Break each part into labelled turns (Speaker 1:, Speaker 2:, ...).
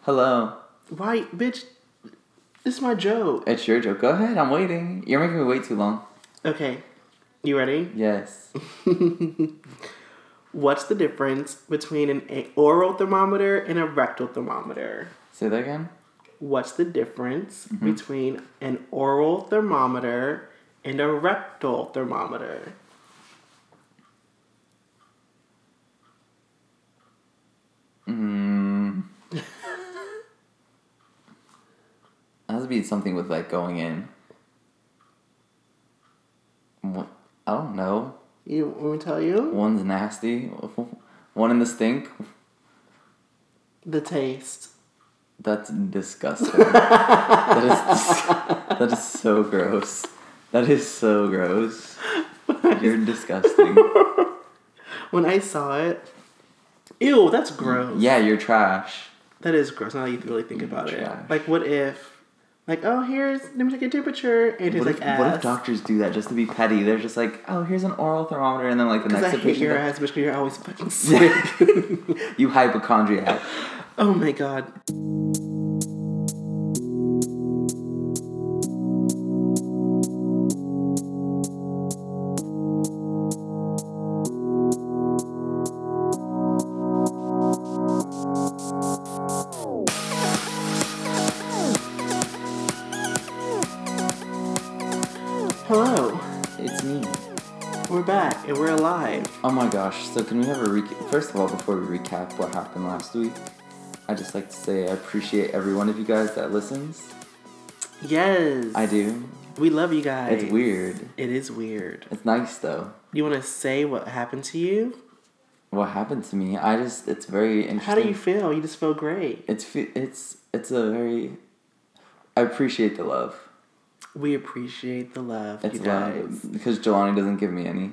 Speaker 1: Hello.
Speaker 2: Why, bitch? This is my joke.
Speaker 1: It's your joke. Go ahead. I'm waiting. You're making me wait too long.
Speaker 2: Okay. You ready?
Speaker 1: Yes.
Speaker 2: What's the difference between an oral thermometer and a rectal thermometer?
Speaker 1: Say that again.
Speaker 2: What's the difference between an oral thermometer and a rectal thermometer?
Speaker 1: It has to be something with like going in. I don't know.
Speaker 2: You want me to tell you?
Speaker 1: One's nasty. One in the stink.
Speaker 2: The taste.
Speaker 1: That's disgusting. that is so gross. That is so gross. You're disgusting.
Speaker 2: When I saw it, ew, that's gross.
Speaker 1: Yeah, you're trash.
Speaker 2: That is gross. Now that you really think about it.
Speaker 1: Trash.
Speaker 2: Like, what if, like, oh, let me take your temperature, and it's like ass.
Speaker 1: What if doctors do that just to be petty? They're just like, oh, here's an oral thermometer, and then like the next
Speaker 2: patient. Because I hate your ass, bitch, because you're always fucking sick.
Speaker 1: You hypochondriac.
Speaker 2: Oh my god. Hello.
Speaker 1: It's me.
Speaker 2: We're back and we're alive.
Speaker 1: Oh my gosh. So can we have a recap? First of all, before we recap what happened last week, I just like to say I appreciate every one of you guys that listens.
Speaker 2: Yes.
Speaker 1: I do.
Speaker 2: We love you guys.
Speaker 1: It's weird.
Speaker 2: It is weird.
Speaker 1: It's nice though.
Speaker 2: You want to say what happened to you?
Speaker 1: What happened to me? It's very interesting.
Speaker 2: How do you feel? You just feel great.
Speaker 1: It's a very... I appreciate the love.
Speaker 2: We appreciate the love,
Speaker 1: It's
Speaker 2: you guys.
Speaker 1: love. Because Jelani doesn't give me any.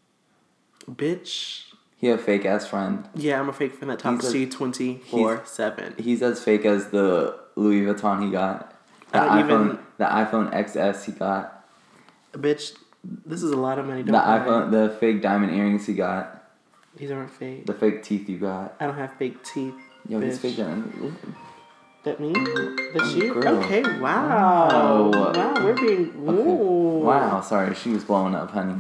Speaker 2: Bitch.
Speaker 1: He a fake ass friend.
Speaker 2: Yeah, I'm a fake friend that talks to you 24/7.
Speaker 1: He's as fake as the Louis Vuitton he got. The iPhone XS he got.
Speaker 2: Bitch, this is a lot of money.
Speaker 1: The fake diamond earrings he got.
Speaker 2: These aren't fake.
Speaker 1: The fake teeth you got.
Speaker 2: I don't have fake teeth.
Speaker 1: Yo,
Speaker 2: bitch.
Speaker 1: he's fake diamond.
Speaker 2: That me? That's you?
Speaker 1: Girl.
Speaker 2: Okay, wow.
Speaker 1: Wow.
Speaker 2: Wow, we're being...
Speaker 1: Okay. Wow, sorry. She was blowing up, honey.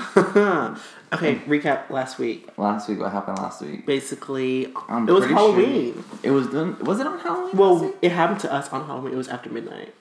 Speaker 2: Okay, recap last week.
Speaker 1: Last week, what happened last week?
Speaker 2: Basically, it was
Speaker 1: pretty
Speaker 2: Halloween.
Speaker 1: Sure it was done. Was it on Halloween?
Speaker 2: Well, it happened to us on Halloween. It was after midnight.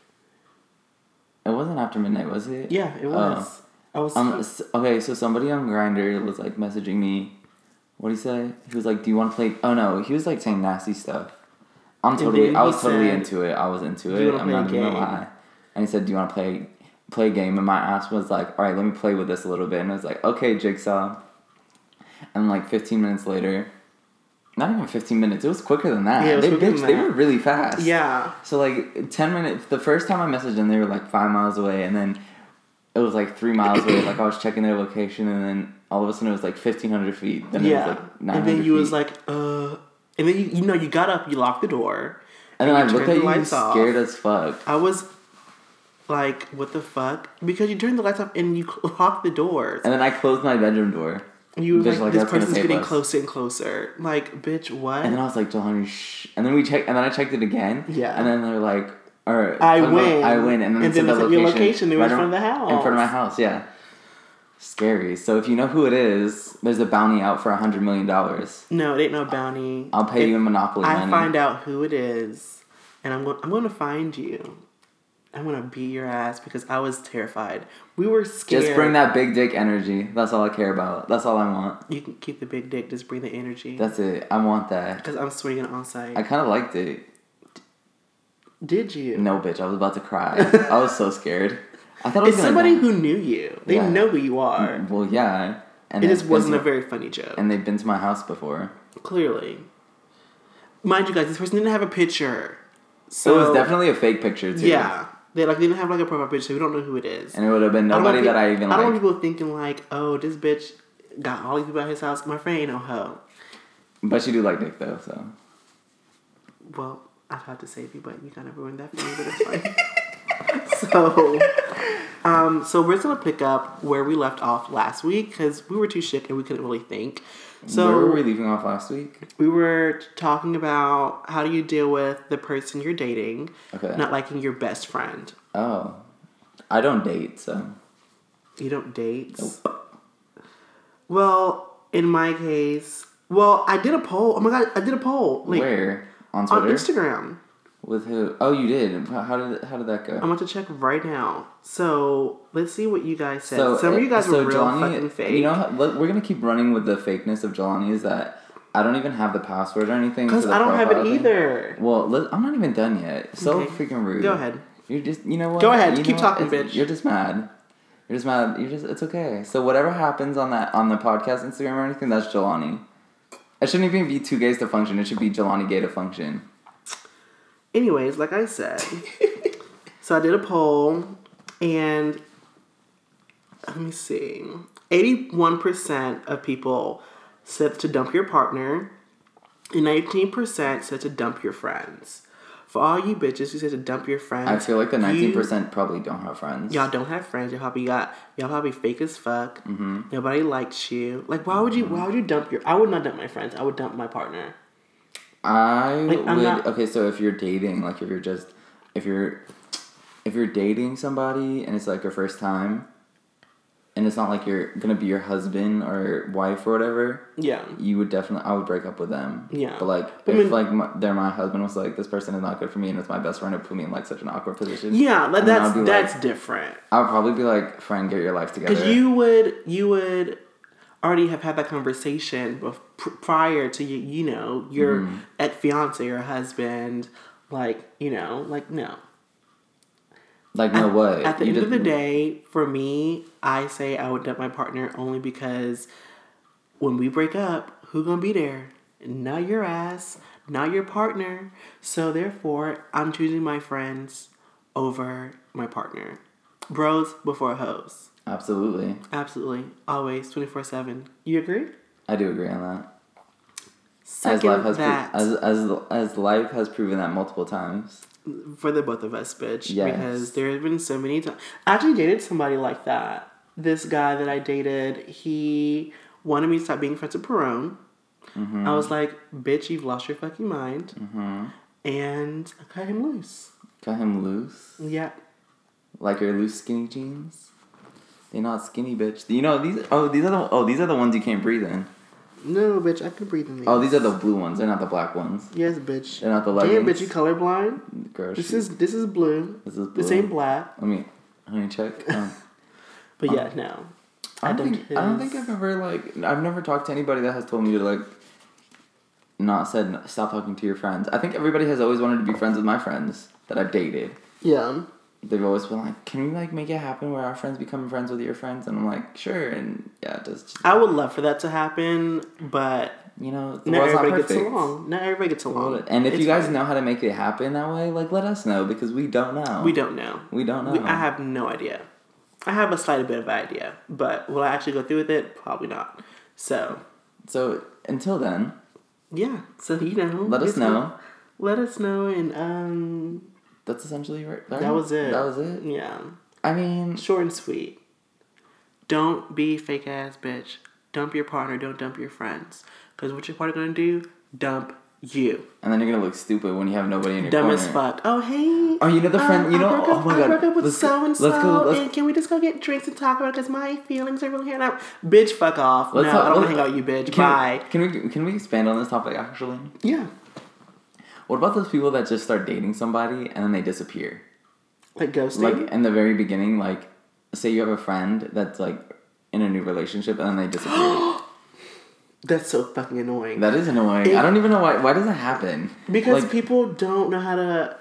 Speaker 1: It wasn't after midnight, was it?
Speaker 2: Yeah, it was. I was...
Speaker 1: Okay, so somebody on Grindr was like messaging me. What did he say? He was like, "Do you want to play?" Oh no, he was like saying nasty stuff. I was totally into it. I was into it. I'm not even gonna lie. And he said, "Do you want to play a game?" And my ass was like, "All right, let me play with this a little bit." And I was like, "Okay, Jigsaw." And like 15 minutes later, not even 15 minutes. It was quicker than that.
Speaker 2: Yeah,
Speaker 1: they were really fast.
Speaker 2: Yeah.
Speaker 1: So like 10 minutes. The first time I messaged them, they were like 5 miles away, and then it was like 3 miles away. Like I was checking their location, and then all of a sudden it was like 1,500 feet. Then it was like 900
Speaker 2: and then you
Speaker 1: feet.
Speaker 2: was like, And then you got up, you locked the door.
Speaker 1: And then I looked at you scared as fuck.
Speaker 2: I was like, what the fuck? Because you turned the lights off and you locked the doors.
Speaker 1: And then I closed my bedroom door.
Speaker 2: You were like, this person's getting closer and closer. Like, bitch, what?
Speaker 1: And then I was like, Jelani, shh. And then I checked it again.
Speaker 2: Yeah.
Speaker 1: And then they're like,
Speaker 2: I win.
Speaker 1: And then the
Speaker 2: location. They were in front of the house.
Speaker 1: In front of my house, yeah. Scary. So if you know who it is, there's a bounty out for $100 million.
Speaker 2: No, it ain't no bounty.
Speaker 1: I'll pay you in Monopoly money.
Speaker 2: I find out who it is, and I'm going to find you. I'm going to beat your ass because I was terrified. We were scared.
Speaker 1: Just bring that big dick energy. That's all I care about. That's all I want.
Speaker 2: You can keep the big dick. Just bring the energy.
Speaker 1: That's it. I want that.
Speaker 2: Because I'm swinging on site.
Speaker 1: I kind of liked it.
Speaker 2: Did you?
Speaker 1: No, bitch. I was about to cry. I was so scared. I thought it was
Speaker 2: somebody who knew you. They know who you are.
Speaker 1: Well, yeah. And
Speaker 2: it just wasn't a very funny joke.
Speaker 1: And they've been to my house before.
Speaker 2: Clearly. Mind you guys, this person didn't have a picture. So
Speaker 1: it was definitely a fake picture, too.
Speaker 2: Yeah. They didn't have like a profile picture, so we don't know who it is.
Speaker 1: And it would have been nobody that I even
Speaker 2: I don't want people thinking like, oh, this bitch got all these people at his house. My friend ain't no hoe.
Speaker 1: But she do like dick, though, so.
Speaker 2: Well, I tried to save you, but you kind of ruined that for me, but it's fine. So we're going to pick up where we left off last week because we were too shook and we couldn't really think. So
Speaker 1: where were we leaving off last week?
Speaker 2: We were talking about how do you deal with the person you're dating not liking your best friend.
Speaker 1: Oh. I don't date, so.
Speaker 2: You don't date?
Speaker 1: Nope.
Speaker 2: Well, in my case, I did a poll. Oh my God, I did a poll.
Speaker 1: Where? On Twitter?
Speaker 2: On Instagram.
Speaker 1: With who? Oh, you did. How did that go?
Speaker 2: I'm about to check right now. So let's see what you guys said. Some of you guys were real fucking fake.
Speaker 1: You know, we're gonna keep running with the fakeness of Jelani. Is that I don't even have the password or anything.
Speaker 2: Because I don't have it either.
Speaker 1: Well, I'm not even done yet. So freaking rude.
Speaker 2: Go ahead.
Speaker 1: You're just, you know what?
Speaker 2: Go ahead. Keep talking, bitch.
Speaker 1: You're just mad. It's okay. So whatever happens on the podcast Instagram or anything, that's Jelani. It shouldn't even be two gays to function. It should be Jelani gay to function.
Speaker 2: Anyways, like I said, so I did a poll, and let me see. 81% of people said to dump your partner, and 19% said to dump your friends. For all you bitches who said to dump your friends,
Speaker 1: I feel like the 19% probably don't have friends.
Speaker 2: Y'all don't have friends. Y'all probably fake as fuck.
Speaker 1: Mm-hmm.
Speaker 2: Nobody likes you. Like, why would you dump your? I would not dump my friends. I would dump my partner.
Speaker 1: Okay, so if you're dating, like if you're dating somebody and it's like your first time, and it's not like you're gonna be your husband or wife or whatever.
Speaker 2: Yeah.
Speaker 1: I would break up with them.
Speaker 2: Yeah.
Speaker 1: But like, if my husband was like, this person is not good for me and it's my best friend, it put me in like such an awkward position.
Speaker 2: Yeah, like that's different.
Speaker 1: I would probably be like, friend, get your life together.
Speaker 2: Because you would already have had that conversation prior to your ex-fiance or husband, no.
Speaker 1: Like, no what?
Speaker 2: At the end of the day, for me, I say I would dump my partner only because when we break up, who gonna be there? Not your ass, not your partner. So therefore, I'm choosing my friends over my partner. Bros before hoes.
Speaker 1: Absolutely.
Speaker 2: Absolutely. Always, 24/7. You agree?
Speaker 1: I do agree on that. As life has proven that multiple times.
Speaker 2: For the both of us, bitch.
Speaker 1: Yes.
Speaker 2: Because there have been so many times. I actually dated somebody like that. This guy that I dated, he wanted me to stop being friends with Perone. Mm-hmm. I was like, bitch, you've lost your fucking mind. Mm-hmm. And I cut him loose.
Speaker 1: Cut him loose?
Speaker 2: Yeah.
Speaker 1: Like your loose skinny jeans? They're not skinny, bitch. You know, these are the ones you can't breathe in.
Speaker 2: No, bitch, I can breathe in these.
Speaker 1: Oh, these are the blue ones. They're not the black ones.
Speaker 2: Yes, bitch.
Speaker 1: They're not the leggings.
Speaker 2: Damn, bitch, you colorblind?
Speaker 1: Girl,
Speaker 2: this is blue.
Speaker 1: This is blue.
Speaker 2: This ain't black.
Speaker 1: Let me check.
Speaker 2: But yeah, no.
Speaker 1: I don't think I've never talked to anybody that has told me to like not said stop talking to your friends. I think everybody has always wanted to be friends with my friends that I've dated.
Speaker 2: Yeah.
Speaker 1: They've always been like, can we like make it happen where our friends become friends with your friends? And I'm like, sure. And yeah,
Speaker 2: I would love for that to happen, but
Speaker 1: you know,
Speaker 2: not everybody gets along. Not everybody gets along.
Speaker 1: And if you guys know how to make it happen that way, like let us know because we don't know.
Speaker 2: We don't know. I have no idea. I have a slight bit of idea, but will I actually go through with it? Probably not. So
Speaker 1: until then.
Speaker 2: Yeah. So
Speaker 1: let us know.
Speaker 2: Let us know, and
Speaker 1: that's essentially right.
Speaker 2: That was it. Yeah.
Speaker 1: I mean,
Speaker 2: short and sweet. Don't be fake ass bitch. Dump your partner. Don't dump your friends. Because what your partner gonna do? Dump you.
Speaker 1: And then you're gonna look stupid when you have nobody in your corner.
Speaker 2: Dumb as fuck. Oh hey.
Speaker 1: Oh, you know the friend. Oh my god.
Speaker 2: I broke up with so and so. And can we just go get drinks and talk about it? Because my feelings are really hurt out. Bitch, fuck off. I don't want to hang out with you, bitch. Bye.
Speaker 1: Can we expand on this topic actually?
Speaker 2: Yeah.
Speaker 1: What about those people that just start dating somebody and then they disappear?
Speaker 2: Like ghosting?
Speaker 1: Like in the very beginning, like say you have a friend that's like in a new relationship and then they disappear.
Speaker 2: That's so fucking annoying.
Speaker 1: That is annoying. I don't even know why. Why does that happen?
Speaker 2: Because people don't know how to...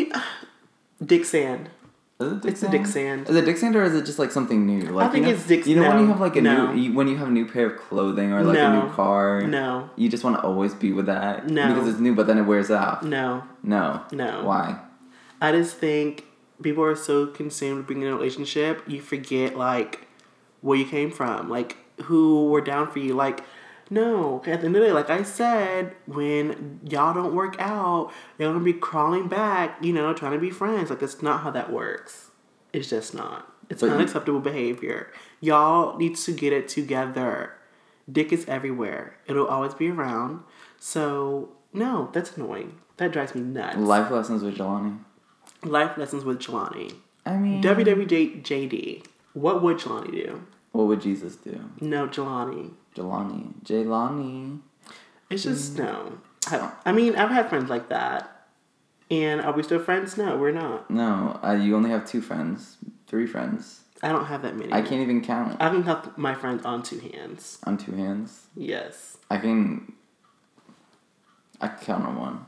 Speaker 2: Dick sand.
Speaker 1: Is it dick
Speaker 2: sand? Dick sand.
Speaker 1: Is it dick sand or is it just like something new? Like,
Speaker 2: I think it's dick sand.
Speaker 1: You know when you have like when you have a new pair of clothing or like a new car?
Speaker 2: No.
Speaker 1: You just want to always be with that?
Speaker 2: No.
Speaker 1: Because it's new but then it wears out?
Speaker 2: No.
Speaker 1: Why?
Speaker 2: I just think people are so consumed with being in a relationship, you forget like where you came from. Like who were down for you. Like... No, at the end of the day, like I said, when y'all don't work out, y'all gonna be crawling back, trying to be friends. Like, that's not how that works. It's just not. It's unacceptable behavior. Y'all need to get it together. Dick is everywhere. It'll always be around. So, no, that's annoying. That drives me nuts.
Speaker 1: Life lessons with Jelani.
Speaker 2: Life lessons with Jelani.
Speaker 1: I mean...
Speaker 2: WWJD. What would Jelani do?
Speaker 1: What would Jesus do?
Speaker 2: No, Jelani.
Speaker 1: Jelani.
Speaker 2: It's just, no. I mean, I've had friends like that. And are we still friends? No, we're not.
Speaker 1: No, you only have 2 friends. 3 friends.
Speaker 2: I don't have that many.
Speaker 1: I can't even count.
Speaker 2: I can count my friends on 2 hands.
Speaker 1: On 2 hands?
Speaker 2: Yes.
Speaker 1: I can count on 1.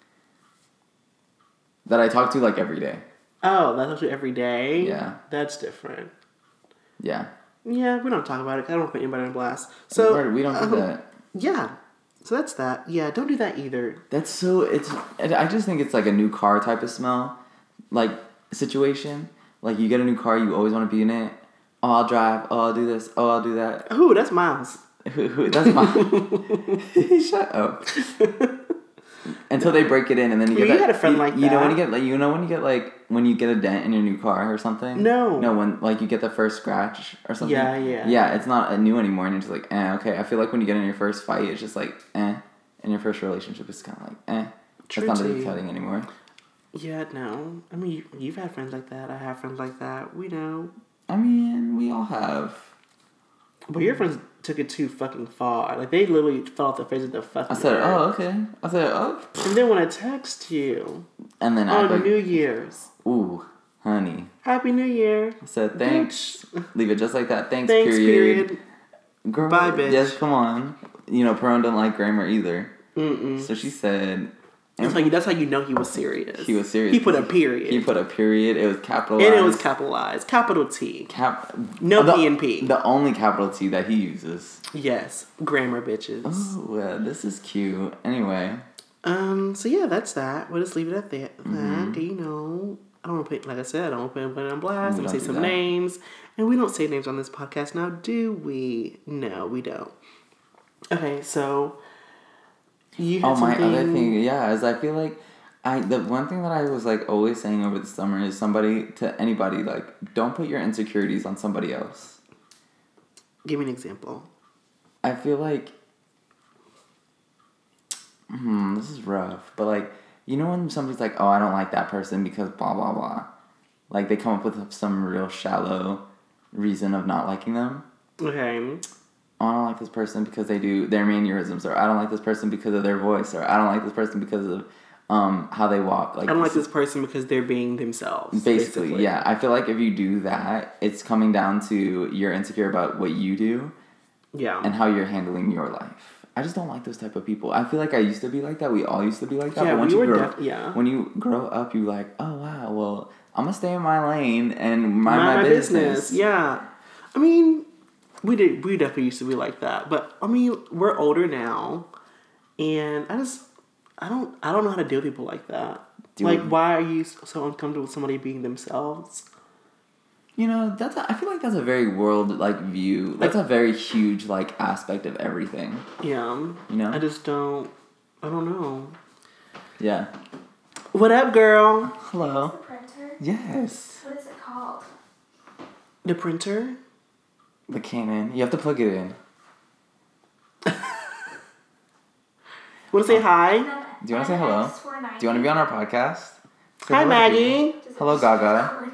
Speaker 1: That I talk to, like, every day.
Speaker 2: Oh, that's actually every day?
Speaker 1: Yeah.
Speaker 2: That's different.
Speaker 1: Yeah.
Speaker 2: Yeah, we don't talk about it. I don't put anybody on blast. So
Speaker 1: we don't do that.
Speaker 2: Yeah. So that's that. Yeah, don't do that either.
Speaker 1: That's so... I just think it's like a new car type of smell. Like, situation. Like, you get a new car, you always want to be in it. Oh, I'll drive. Oh, I'll do this. Oh, I'll do that.
Speaker 2: Ooh, that's Miles.
Speaker 1: That's Miles. Shut up. Until they break it in, and then you get that.
Speaker 2: You had a friend like that.
Speaker 1: You know when you get a dent in your new car or something?
Speaker 2: No.
Speaker 1: No, when, like, you get the first scratch or something?
Speaker 2: Yeah.
Speaker 1: Yeah, it's not new anymore, and you're just like, okay. I feel like when you get in your first fight, it's just like, and your first relationship is kind of like,
Speaker 2: True.
Speaker 1: It's not as exciting anymore.
Speaker 2: Yeah, no. I mean, you've had friends like that. I have friends like that. We know.
Speaker 1: I mean, we all have.
Speaker 2: But your friends took it too fucking far. Like, they literally fell off the face of the fucking
Speaker 1: I said,
Speaker 2: earth.
Speaker 1: oh, okay. I said, oh.
Speaker 2: And then when I text you.
Speaker 1: And then
Speaker 2: on New Year's.
Speaker 1: Ooh, honey.
Speaker 2: Happy New Year.
Speaker 1: I said, thanks.
Speaker 2: Bitch.
Speaker 1: Leave it just like that. Thanks,
Speaker 2: period.
Speaker 1: Girl,
Speaker 2: bye, bitch.
Speaker 1: Yes, come on. Perone don't like grammar either.
Speaker 2: Mm-mm.
Speaker 1: So she said...
Speaker 2: That's how you know he was serious.
Speaker 1: He was serious.
Speaker 2: He put a period.
Speaker 1: It was capitalized.
Speaker 2: And it was capitalized. Capital T. No P and P.
Speaker 1: The only capital T that he uses.
Speaker 2: Yes. Grammar bitches.
Speaker 1: Oh, yeah, this is cute. Anyway.
Speaker 2: So yeah, that's that. We'll just leave it at that.
Speaker 1: Mm-hmm.
Speaker 2: I don't want to put, like I said, I don't want to put anybody on blast. I'm going to say some names. And we don't say names on this podcast now, do we? No, we don't. Okay, so... You had
Speaker 1: my other thing, is I feel like the one thing that I was like always saying over the summer is anybody, like, don't put your insecurities on somebody else.
Speaker 2: Give me an example.
Speaker 1: I feel like, this is rough, but like, when somebody's like, oh, I don't like that person because blah, blah, blah. Like, they come up with some real shallow reason of not liking them.
Speaker 2: Okay.
Speaker 1: Oh, I don't like this person because they do their mannerisms, or I don't like this person because of their voice, or I don't like this person because of how they walk. Like,
Speaker 2: I don't like this person because they're being themselves.
Speaker 1: Basically, yeah. I feel like if you do that, it's coming down to you're insecure about what you do, and how you're handling your life. I just don't like those type of people. I feel like I used to be like that. We all used to be like that.
Speaker 2: Yeah,
Speaker 1: but
Speaker 2: when
Speaker 1: you grow up, you like, oh wow, well, I'm gonna stay in my lane and mind my business.
Speaker 2: Yeah, I mean. We definitely used to be like that, but I mean we're older now, and I don't know how to deal with people like that. Why are you so uncomfortable with somebody being themselves?
Speaker 1: I feel like that's a very world view. That's a very huge aspect of everything.
Speaker 2: Yeah. I just don't. I don't know.
Speaker 1: Yeah.
Speaker 2: What up, girl?
Speaker 1: Hello.
Speaker 3: Is the printer?
Speaker 1: Yes.
Speaker 3: What is it called?
Speaker 2: The printer.
Speaker 1: The Canon. You have to plug it in.
Speaker 2: Want to say hi?
Speaker 1: Do you want to say hello? Do you want to be on our podcast? Say
Speaker 2: hi, Maggie.
Speaker 1: Hello, Gaga.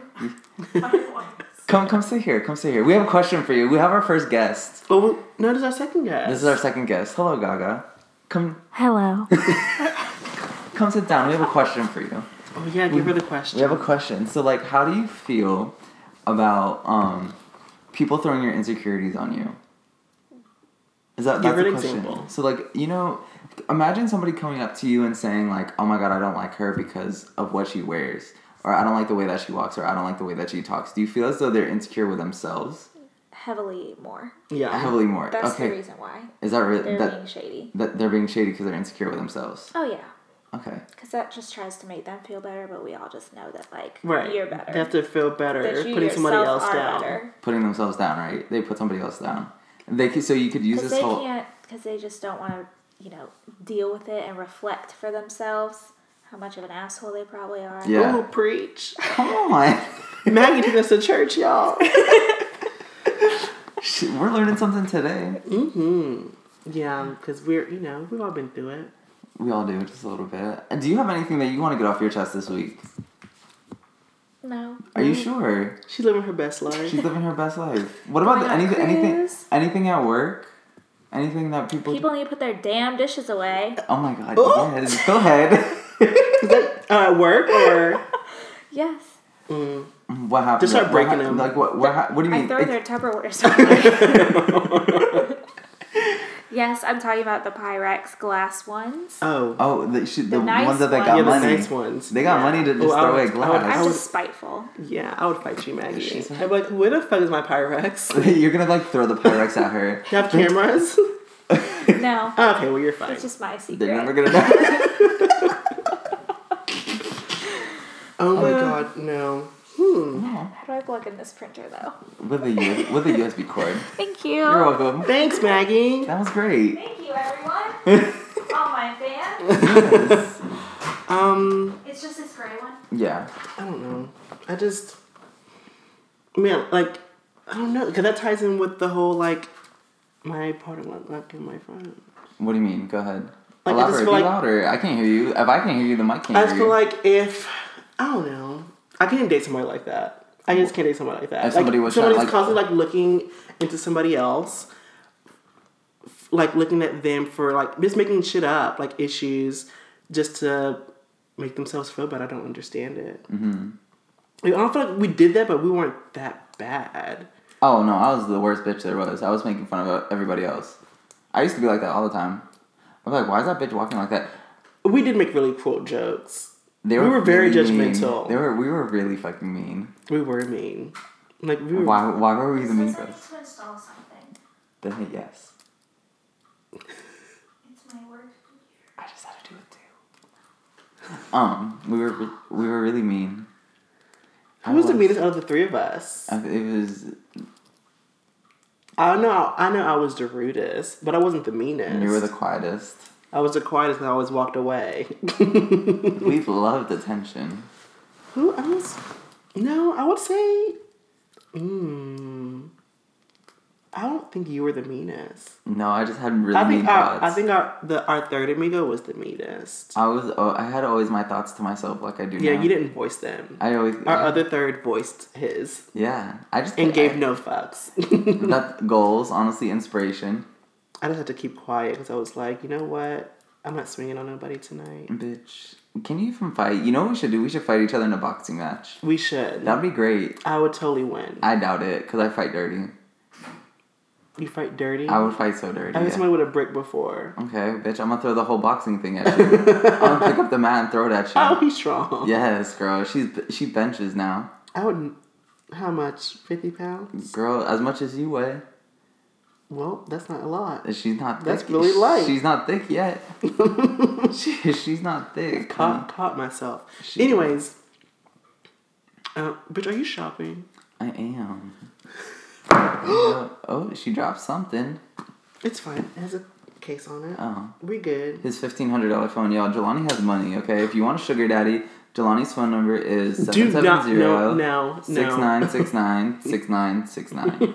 Speaker 1: Come sit here. Come sit here. We have a question for you. We have our first guest.
Speaker 2: No, this is our second guest.
Speaker 1: This is our second guest. Hello, Gaga. Come.
Speaker 3: Hello.
Speaker 1: Come sit down. We have a question for you.
Speaker 2: Oh yeah, give her the question.
Speaker 1: We have a question. So how do you feel about people throwing your insecurities on you? That's
Speaker 2: give her an
Speaker 1: question.
Speaker 2: Example.
Speaker 1: So imagine somebody coming up to you and saying oh my god, I don't like her because of what she wears, or I don't like the way that she walks, or I don't like the way that she talks. Do you feel as though they're insecure with themselves?
Speaker 3: Heavily more.
Speaker 2: Yeah.
Speaker 1: Heavily more.
Speaker 3: That's
Speaker 1: okay.
Speaker 3: the reason why.
Speaker 1: Is that really?
Speaker 3: They're being shady.
Speaker 1: That they're being shady because they're insecure with themselves.
Speaker 3: Oh yeah.
Speaker 1: Okay.
Speaker 3: Because that just tries to make them feel better, but we all just know that
Speaker 2: right.
Speaker 3: You're better.
Speaker 2: They have to feel better.
Speaker 3: That you
Speaker 2: putting somebody else down.
Speaker 3: Better.
Speaker 1: Putting themselves down, right? They put somebody else down. So you could use this whole.
Speaker 3: Because they just don't want to, deal with it and reflect for themselves how much of an asshole they probably are.
Speaker 1: Yeah.
Speaker 2: Ooh, preach.
Speaker 1: Come on.
Speaker 2: Maggie took us to church, y'all.
Speaker 1: We're learning something today.
Speaker 2: Mm-hmm. Yeah, because we've all been through it.
Speaker 1: We all do, just a little bit. And do you have anything that you want to get off your chest this week?
Speaker 3: No.
Speaker 1: Are you sure?
Speaker 2: She's living her best life.
Speaker 1: She's living her best life. What about anything at work? Anything that people
Speaker 3: need to put their damn dishes away.
Speaker 1: Oh my god! Yes. Go ahead.
Speaker 2: Is that at work or?
Speaker 3: Yes.
Speaker 2: Mm.
Speaker 1: What happened?
Speaker 2: Just start breaking them.
Speaker 1: Like what? What do you mean?
Speaker 3: I throw their Tupperware somewhere. Yes, I'm talking about the Pyrex glass ones.
Speaker 1: Oh, the
Speaker 3: nice
Speaker 1: ones that they got
Speaker 2: yeah,
Speaker 1: money.
Speaker 2: the nice ones.
Speaker 1: They got money to just throw away glass.
Speaker 3: I'm just spiteful.
Speaker 2: Yeah, I would fight you, Maggie. I'd be like, where the fuck is my Pyrex?
Speaker 1: You're gonna like throw the Pyrex at her.
Speaker 2: You have cameras?
Speaker 3: No.
Speaker 2: Okay, well you're fine.
Speaker 3: It's just my secret.
Speaker 1: They're never gonna know.
Speaker 2: Oh my god, no.
Speaker 3: How do I plug in this printer though?
Speaker 1: With a USB cord.
Speaker 3: Thank you.
Speaker 1: You're welcome.
Speaker 2: Thanks, Maggie.
Speaker 1: That was great.
Speaker 3: Thank you, everyone. All my fans. It's just this gray one.
Speaker 1: Yeah.
Speaker 2: I don't know. I don't know, because that ties in with the whole, like, my part of not my friend.
Speaker 1: What do you mean? Go ahead.
Speaker 2: Like,
Speaker 1: Elaborate. Be louder. I can't hear you. If I can't hear you, the mic can't hear you.
Speaker 2: I just feel like I don't know. I can't date somebody like that. I just can't date somebody like that.
Speaker 1: If somebody's
Speaker 2: constantly like looking into somebody else, like looking at them for like just making shit up, like issues, just to make themselves feel bad. I don't understand it.
Speaker 1: Mm-hmm.
Speaker 2: I don't feel like we did that, but we weren't that bad.
Speaker 1: Oh no, I was the worst bitch there was. I was making fun of everybody else. I used to be like that all the time. I'm like, why is that bitch walking like that?
Speaker 2: We did make really cruel jokes.
Speaker 1: We
Speaker 2: were very
Speaker 1: really
Speaker 2: judgmental.
Speaker 1: Mean. We were really fucking mean.
Speaker 2: We were mean. Like we were.
Speaker 1: Why were we the mean girls?
Speaker 3: To install something.
Speaker 1: Then yes.
Speaker 3: It's my work.
Speaker 1: I just had to do it too. We were really mean.
Speaker 2: Who was the meanest out of the three of us?
Speaker 1: It was.
Speaker 2: I know I was the rudest, but I wasn't the meanest.
Speaker 1: And you were the quietest.
Speaker 2: I was the quietest and I always walked away.
Speaker 1: We loved attention.
Speaker 2: Who else? No, I would say... I don't think you were the meanest.
Speaker 1: No, I just had really mean thoughts.
Speaker 2: I think our third amigo was the meanest.
Speaker 1: I had always my thoughts to myself like I do now.
Speaker 2: Yeah, you didn't voice them. Our other third voiced his.
Speaker 1: Yeah.
Speaker 2: Gave no fucks.
Speaker 1: That's goals, honestly, inspiration.
Speaker 2: I just had to keep quiet because I was like, you know what? I'm not swinging on nobody tonight.
Speaker 1: Bitch. Can you even fight? You know what we should do? We should fight each other in a boxing match.
Speaker 2: We should.
Speaker 1: That'd be great.
Speaker 2: I would totally win.
Speaker 1: I doubt it, because I fight dirty.
Speaker 2: You fight dirty?
Speaker 1: I would fight so dirty.
Speaker 2: I hit somebody with a brick before.
Speaker 1: Okay, bitch, I'm gonna throw the whole boxing thing at you. I'm gonna pick up the mat and throw it at you.
Speaker 2: Oh, he's strong.
Speaker 1: Yes, girl. She benches now.
Speaker 2: I wouldn't... How much? 50 pounds?
Speaker 1: Girl, as much as you weigh.
Speaker 2: Well, that's not a lot.
Speaker 1: She's not thick.
Speaker 2: That's really light.
Speaker 1: She's not thick yet. She's not thick.
Speaker 2: Caught myself. Anyways. Bitch, are you shopping?
Speaker 1: I am. Oh, she dropped something.
Speaker 2: It's fine. It has a case on it.
Speaker 1: Oh.
Speaker 2: We good.
Speaker 1: His $1,500 phone. Y'all, Jelani has money, okay? If you want a sugar daddy, Jelani's phone number is 770 6969 6969.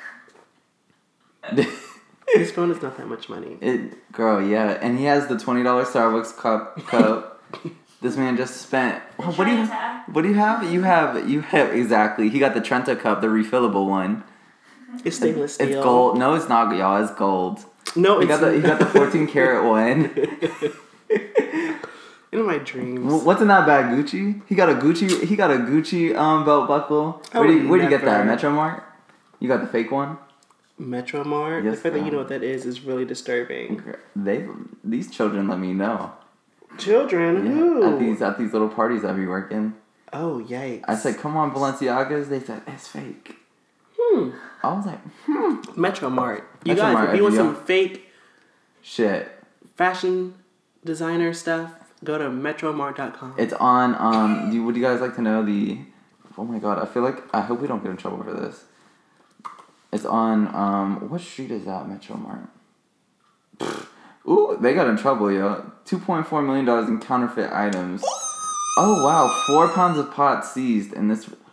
Speaker 2: His phone is not that much money.
Speaker 1: Girl, yeah. And he has the $20 Starbucks cup. This man just spent... What do you have? You have exactly. He got the Trenta cup, the refillable one.
Speaker 2: It's stainless steel.
Speaker 1: It's gold. No, it's not, y'all. It's gold.
Speaker 2: No,
Speaker 1: he got the 14 karat one.
Speaker 2: In my dreams.
Speaker 1: What's in that bag? Gucci? He got a Gucci belt buckle. Where'd you get that? Metro Mart? You got the fake one?
Speaker 2: Metro Mart?
Speaker 1: Yes,
Speaker 2: the fact that you know what that is really disturbing.
Speaker 1: These children let me know.
Speaker 2: Children?
Speaker 1: Yeah,
Speaker 2: Who?
Speaker 1: at these little parties I be working.
Speaker 2: Oh, yikes.
Speaker 1: I said, come on, Balenciagas. They said, it's fake. I was like,
Speaker 2: Metro Mart.
Speaker 1: Metro Mart,
Speaker 2: if you want some fake
Speaker 1: shit
Speaker 2: fashion designer stuff, go to metromart.com.
Speaker 1: It's on, would you guys like to know oh my god, I hope we don't get in trouble for this. It's on, what street is that, Metro Mart? Ooh, they got in trouble, yo. $2.4 million in counterfeit items. Oh, wow. 4 pounds of pot seized in this.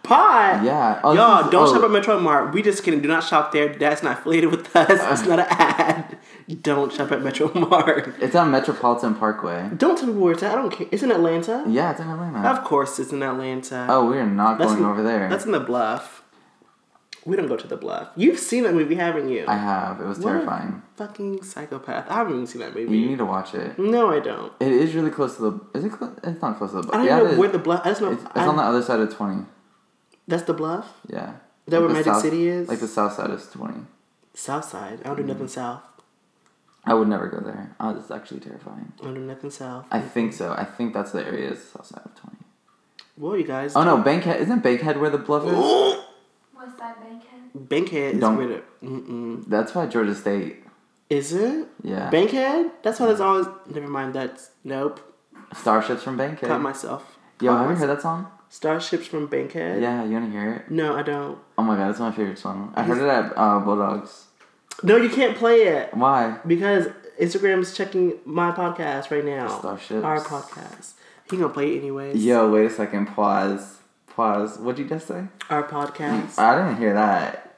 Speaker 2: Pot?
Speaker 1: Yeah.
Speaker 2: Oh, y'all, don't shop at Metro Mart. We just kidding. Do not shop there. That's not affiliated with us. It's not an ad. Don't shop at Metro Mart.
Speaker 1: It's on Metropolitan Parkway.
Speaker 2: Don't tell me where it's at. I don't care. It's in Atlanta?
Speaker 1: Yeah, it's in Atlanta.
Speaker 2: Of course it's in Atlanta.
Speaker 1: Oh, we're not going over there.
Speaker 2: That's in the Bluff. We don't go to the Bluff. You've seen that movie, haven't you?
Speaker 1: I have. It was terrifying.
Speaker 2: Fucking psychopath. I haven't even seen that movie.
Speaker 1: You need to watch it.
Speaker 2: No, I don't.
Speaker 1: It is really close to the... Is it close? It's not close to the Bluff.
Speaker 2: I don't know where the Bluff... I just know...
Speaker 1: It's on the other side of 20.
Speaker 2: That's the Bluff?
Speaker 1: Yeah.
Speaker 2: Is that where Magic City is?
Speaker 1: Like the south side is 20.
Speaker 2: South side? I don't do nothing south.
Speaker 1: I would never go there. Oh, it's actually terrifying.
Speaker 2: I don't do nothing south.
Speaker 1: I think so. I think that's the area is south side of 20.
Speaker 2: Well, you guys...
Speaker 1: Oh, no. Bankhead. Isn't Bankhead where the Bluff is?
Speaker 3: What's that, Bankhead?
Speaker 2: Bankhead is where the...
Speaker 1: That's by Georgia State.
Speaker 2: Is it?
Speaker 1: Yeah.
Speaker 2: Bankhead? That's why there's always... Never mind. That's... Nope.
Speaker 1: Starships from Bankhead.
Speaker 2: Caught myself.
Speaker 1: Yo, have you heard that song?
Speaker 2: Starships from Bankhead?
Speaker 1: Yeah, you want to hear it?
Speaker 2: No, I don't.
Speaker 1: Oh my god, it's my favorite song. I heard it at Bulldogs.
Speaker 2: No, you can't play it.
Speaker 1: Why?
Speaker 2: Because Instagram's checking my podcast right now.
Speaker 1: Starships.
Speaker 2: Our podcast. He gonna play it anyways.
Speaker 1: Yo, wait a second. Pause. What'd you just say?
Speaker 2: Our podcast.
Speaker 1: I didn't hear that.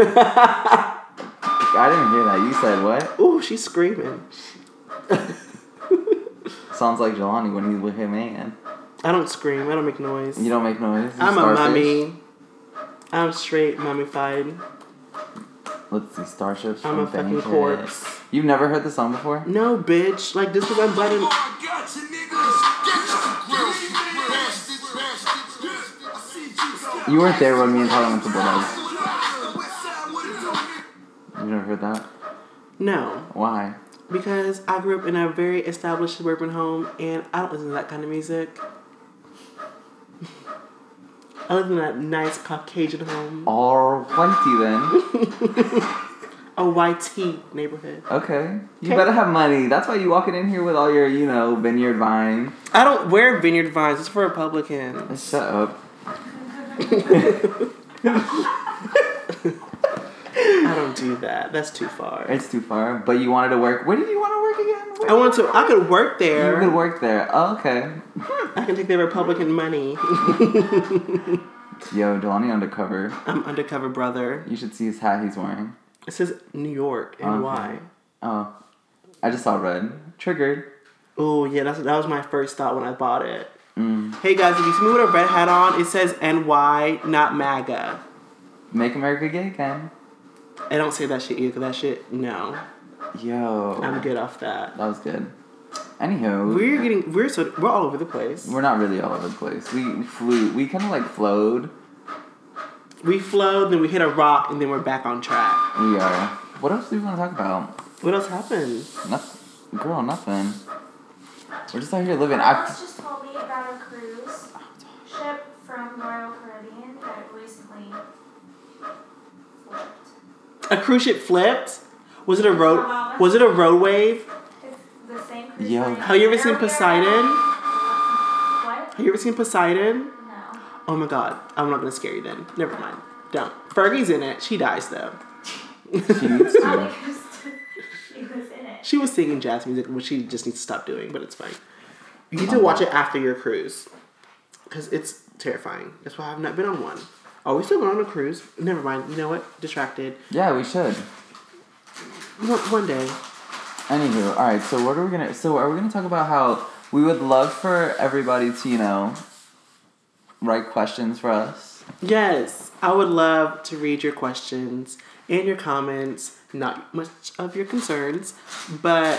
Speaker 1: I didn't hear that. You said what?
Speaker 2: Ooh, she's screaming.
Speaker 1: Sounds like Jelani when he's with him, man.
Speaker 2: I don't scream. I don't make noise.
Speaker 1: You don't make noise?
Speaker 2: I'm a mummy. I'm straight mummified.
Speaker 1: Let's see, Starships
Speaker 2: I'm
Speaker 1: from
Speaker 2: a fucking
Speaker 1: Bankhead.
Speaker 2: corpse.
Speaker 1: You've never heard the song before?
Speaker 2: No, bitch. Like, this because I'm biting...
Speaker 1: You weren't there when me and Tyler went to Bulldogs. You never heard that?
Speaker 2: No.
Speaker 1: Why?
Speaker 2: Because I grew up in a very established suburban home, and I don't listen to that kind of music. I live in a nice Caucasian home.
Speaker 1: All whitey then.
Speaker 2: A YT neighborhood.
Speaker 1: Okay. You better have money. That's why you walking in here with all your, Vineyard Vine.
Speaker 2: I don't wear Vineyard Vines. It's for Republicans.
Speaker 1: Shut up.
Speaker 2: I don't do that. That's too far.
Speaker 1: It's too far. But you wanted to work. Where did you want to work again?
Speaker 2: I could work there.
Speaker 1: You could work there. Oh, okay.
Speaker 2: I can take the Republican money.
Speaker 1: Yo, Jelani undercover.
Speaker 2: I'm undercover, brother.
Speaker 1: You should see his hat he's wearing.
Speaker 2: It says New York, NY.
Speaker 1: Oh. I just saw red. Triggered.
Speaker 2: Oh, yeah, that was my first thought when I bought it.
Speaker 1: Mm.
Speaker 2: Hey, guys, if you see me with a red hat on, it says NY, not MAGA.
Speaker 1: Make America Gay Again.
Speaker 2: I don't say that shit either, because that shit, no.
Speaker 1: Yo.
Speaker 2: I'm good off that.
Speaker 1: That was good. Anywho.
Speaker 2: We're all over the place.
Speaker 1: We're not really all over the place. We flew. We kind of flowed.
Speaker 2: We flowed, then we hit a rock, and then we're back on track.
Speaker 1: We are. What else do we want to talk about?
Speaker 2: What else happened?
Speaker 1: Nothing. Girl, nothing. We're just out here living.
Speaker 3: Alex just told me about a cruise ship from Royal Caribbean that recently flipped.
Speaker 2: A cruise ship flipped? Was it a road wave?
Speaker 3: It's the same cruise
Speaker 1: Yo.
Speaker 3: line.
Speaker 2: Have you ever seen Poseidon?
Speaker 3: What?
Speaker 2: Have you ever seen Poseidon?
Speaker 3: No.
Speaker 2: Oh my god. I'm not gonna scare you then. Never mind. Don't. Fergie's in it. She dies though.
Speaker 1: She needs to.
Speaker 3: She was in it.
Speaker 2: She was singing jazz music, which she just needs to stop doing, but it's fine. You need to watch it after your cruise. Because it's terrifying. That's why I've not been on one. Are we still going on a cruise? Never mind. You know what? Distracted.
Speaker 1: Yeah, we should.
Speaker 2: One day.
Speaker 1: Anywho, alright, so are we gonna talk about how we would love for everybody to, write questions for us?
Speaker 2: Yes. I would love to read your questions and your comments. Not much of your concerns. But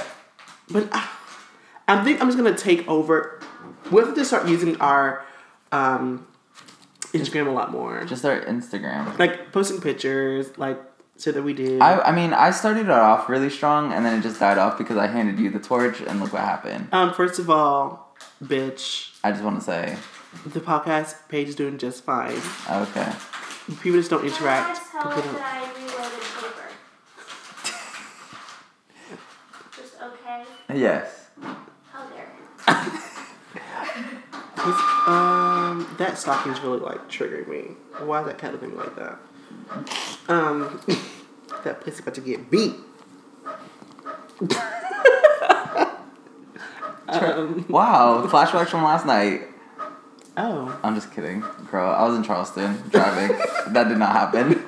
Speaker 2: I think I'm just going to take over. We have to start using our Instagram a lot more.
Speaker 1: Just our Instagram.
Speaker 2: Like, posting pictures, so that we did.
Speaker 1: I mean, I started it off really strong, and then it just died off because I handed you the torch, and look what happened.
Speaker 2: First of all, bitch.
Speaker 1: I just want to say.
Speaker 2: The podcast page is doing just fine.
Speaker 1: Okay.
Speaker 2: People just don't interact.
Speaker 3: Can I tell them that I reloaded paper? Just okay?
Speaker 1: Yes.
Speaker 3: How dare
Speaker 2: That stocking's really, triggering me. Why is that cat looking at me like that? That place is about to get beat.
Speaker 1: Wow, flashbacks from last night.
Speaker 2: Oh.
Speaker 1: I'm just kidding. Girl, I was in Charleston driving. That did not happen.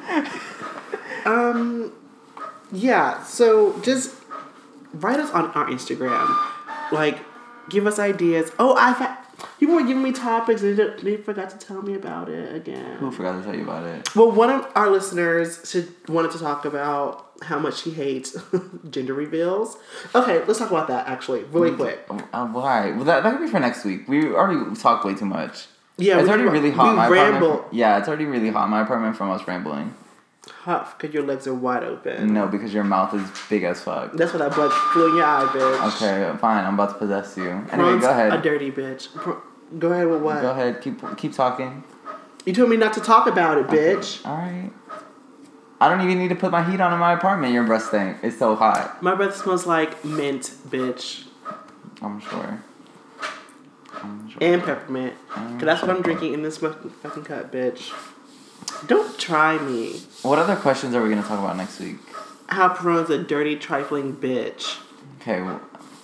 Speaker 2: Yeah, so just write us on our Instagram. Like, give us ideas. Oh, people were giving me topics and they forgot to tell me about it again.
Speaker 1: Who forgot to tell you about it?
Speaker 2: Well, one of our listeners wanted to talk about how much she hates gender reveals. Okay, let's talk about that actually, really quick.
Speaker 1: Why? Well, that could be for next week. We already talked way too much.
Speaker 2: Yeah,
Speaker 1: it's already really hot in my apartment.
Speaker 2: Yeah,
Speaker 1: it's already really hot in my apartment from us rambling.
Speaker 2: Huff, because your legs are wide open.
Speaker 1: No, because your mouth is big as fuck.
Speaker 2: That's what that blood flew in your eye, bitch.
Speaker 1: Okay, fine. I'm about to possess you. Anyway, go ahead.
Speaker 2: A dirty bitch. Go ahead with what?
Speaker 1: Go ahead. Keep talking.
Speaker 2: You told me not to talk about it, bitch.
Speaker 1: Okay. All right. I don't even need to put my heat on in my apartment. Your breath stink. It's so hot.
Speaker 2: My breath smells like mint, bitch.
Speaker 1: I'm sure.
Speaker 2: And peppermint. Because that's what I'm drinking in this fucking cup, bitch. Don't try me.
Speaker 1: What other questions are we going to talk about next week?
Speaker 2: How Peron's a dirty, trifling bitch.
Speaker 1: Okay. Well.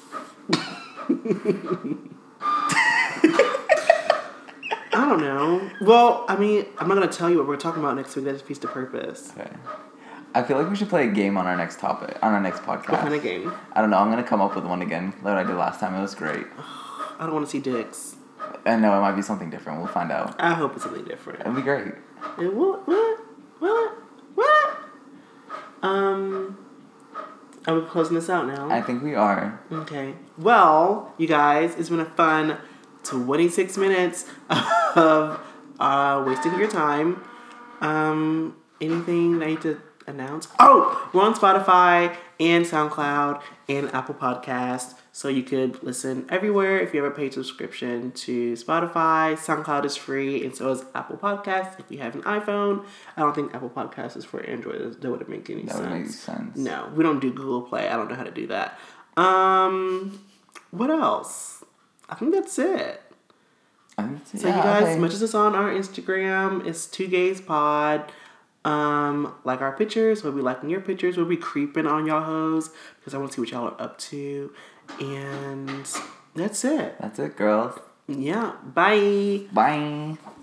Speaker 2: I don't know. Well, I mean, I'm not going to tell you what we're talking about next week. That's Feast of Purpose.
Speaker 1: Okay. I feel like we should play a game on our next topic, on our next podcast.
Speaker 2: What kind of game?
Speaker 1: I don't know. I'm going to come up with one again, like I did last time. It was great.
Speaker 2: I don't want to see dicks.
Speaker 1: And no, it might be something different. We'll find out.
Speaker 2: I hope it's something different.
Speaker 1: It'll be great.
Speaker 2: What? Are we closing this out now?
Speaker 1: I think we are.
Speaker 2: Okay. Well, you guys, it's been a fun 26 minutes of wasting your time. Anything I need to announce? Oh, we're on Spotify and SoundCloud and Apple Podcast. So you could listen everywhere if you have a paid subscription to Spotify. SoundCloud is free, and so is Apple Podcasts if you have an iPhone. I don't think Apple Podcasts is for Android. That wouldn't make any sense.
Speaker 1: That would make sense.
Speaker 2: No, we don't do Google Play. I don't know how to do that. What else? I think that's it. So you guys, as much as it's on our Instagram, it's 2GaysPod. Like our pictures, we'll be liking your pictures, we'll be creeping on y'all hoes because I want to see what y'all are up to. And that's it.
Speaker 1: That's it, girls.
Speaker 2: Yeah. Bye.
Speaker 1: Bye.